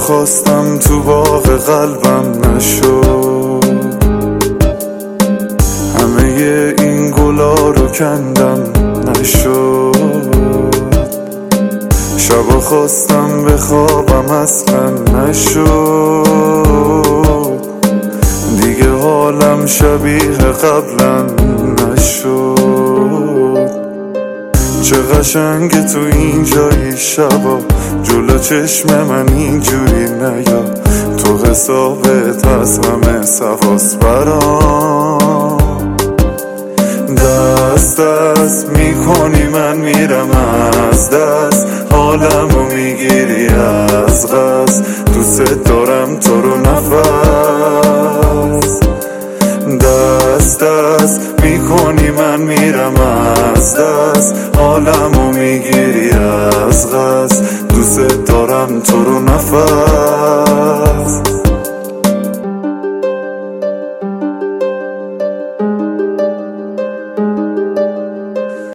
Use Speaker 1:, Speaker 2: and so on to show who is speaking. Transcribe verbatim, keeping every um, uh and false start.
Speaker 1: خواستم تو باغ قلبم نشد، همه این گلا رو کندم نشد، شبا خواستم بخوابم اصلا نشد، دیگه حالم شبیه قبلا نشد. چه قشنگه تو این جایی شبا جلو چشم من اینجوری نیا، تو حسابت از همه سواس برام، دست دست میکنی من میرم از دست، حالمو میگیری از قصد، دوست دارم تو رو نفس، دست دست میکنی من میرم از دست، حالمو میگیری از قصد، دوست دارم تو رو نفس.